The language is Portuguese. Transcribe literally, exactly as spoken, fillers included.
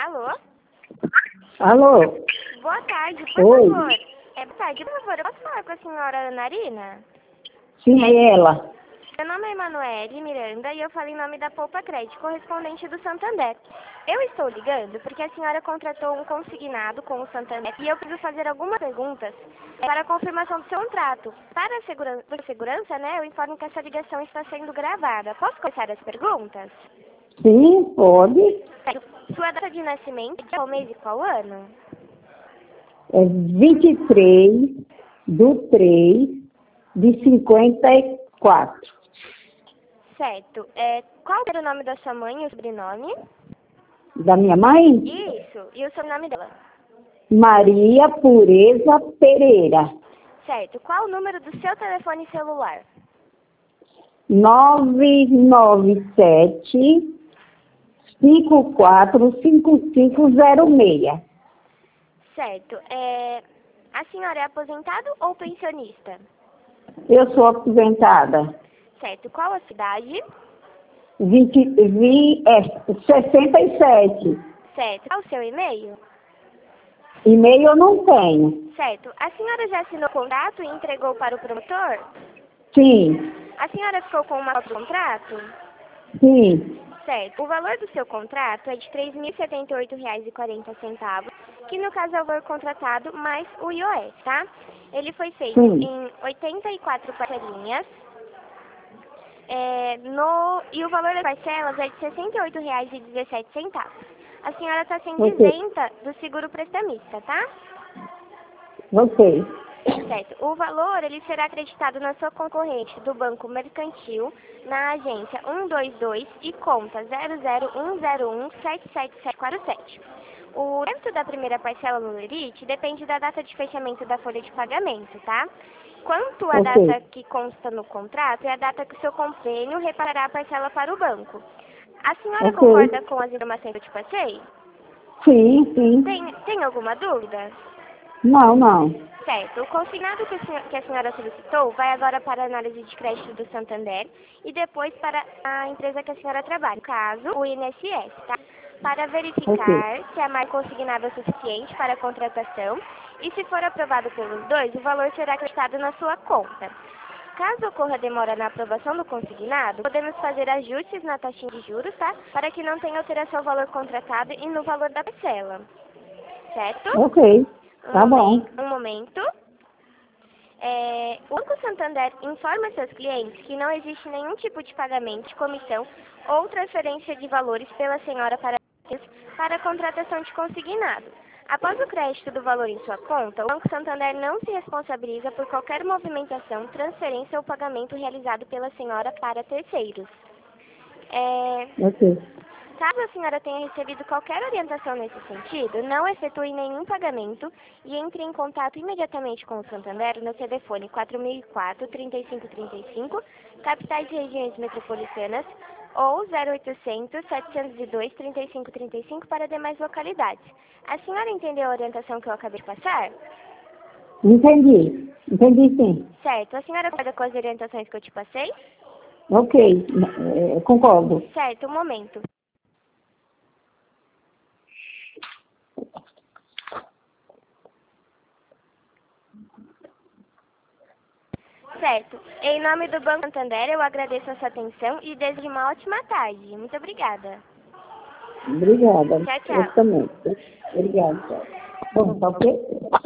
Alô? Alô? Boa tarde, por Oi. favor. É, boa tarde, por favor, eu posso falar com a senhora Narina? Sim, é ela. Meu nome é Emanuele Miranda e eu falo em nome da Poupa Crédito, correspondente do Santander. Eu estou ligando porque a senhora contratou um consignado com o Santander e eu preciso fazer algumas perguntas para a confirmação do seu contrato. Para a segurança, por segurança, né, eu informo que essa ligação está sendo gravada. Posso começar as perguntas? Sim, pode. Sua data de nascimento, qual mês e qual ano? É vinte e três do três de cinquenta e quatro. Certo. É, qual era o nome da sua mãe e o sobrenome? Da minha mãe? Isso. E o sobrenome dela? Maria Pureza Pereira. Certo. Qual o número do seu telefone celular? nove nove sete cinco quatro cinco cinco zero seis. Certo. É, a senhora é aposentado ou pensionista? Eu sou aposentada. Certo. Qual a cidade? vinte, vinte, é, sessenta e sete. Certo. Qual o seu e-mail? E-mail eu não tenho. Certo. A senhora já assinou o contrato e entregou para o promotor? Sim, A senhora ficou com uma cópia do contrato? sim. Certo. O valor do seu contrato é de três mil e setenta e oito reais e quarenta centavos, que no caso é o valor contratado mais o I O S, tá? Ele foi feito Sim. em oitenta e quatro parcelinhas. É, no, e o valor das parcelas é de sessenta e oito reais e dezessete centavos. A senhora está sendo Ok. isenta do seguro prestamista, tá? Ok. Certo. O valor ele será acreditado na sua concorrente do Banco Mercantil, na agência um dois dois e conta zero zero um zero um sete sete sete quatro sete. O débito da primeira parcela no Lerite depende da data de fechamento da folha de pagamento, tá? Quanto à Ok. data que consta no contrato é a data que o seu convênio reparará a parcela para o banco. A senhora Ok. concorda com as informações que eu te passei? Sim, sim. Tem, tem alguma dúvida? Não, não. Certo. O consignado que a senhora, que a senhora solicitou vai agora para a análise de crédito do Santander e depois para a empresa que a senhora trabalha, no caso, o I N S S, tá? Para Ok. verificar se a marca consignada é suficiente para a contratação e se for aprovado pelos dois, o valor será acreditado na sua conta. Caso ocorra demora na aprovação do consignado, podemos fazer ajustes na taxa de juros, tá? Para que não tenha alteração no valor contratado e no valor da parcela. Certo? Ok. Um Tá bom. momento. Um momento. É, o Banco Santander informa seus clientes que não existe nenhum tipo de pagamento de comissão ou transferência de valores pela senhora para, para a contratação de consignado. Após o crédito do valor em sua conta, o Banco Santander não se responsabiliza por qualquer movimentação, transferência ou pagamento realizado pela senhora para terceiros. É, Ok. Caso a senhora tenha recebido qualquer orientação nesse sentido, não efetue nenhum pagamento e entre em contato imediatamente com o Santander no telefone quatro mil e quatro, trinta e cinco trinta e cinco, capitais e regiões metropolitanas, ou zero oitocentos, setecentos e dois, trinta e cinco trinta e cinco para demais localidades. A senhora entendeu a orientação que eu acabei de passar? Entendi. Entendi, sim. Certo. A senhora concorda com as orientações que eu te passei? Ok. É, concordo. Certo. Um momento. Certo. Em nome do Banco Santander, eu agradeço a sua atenção e desejo uma ótima tarde. Muito obrigada. Obrigada. Tchau, Eu tchau. também. Obrigada. Bom, tá ok?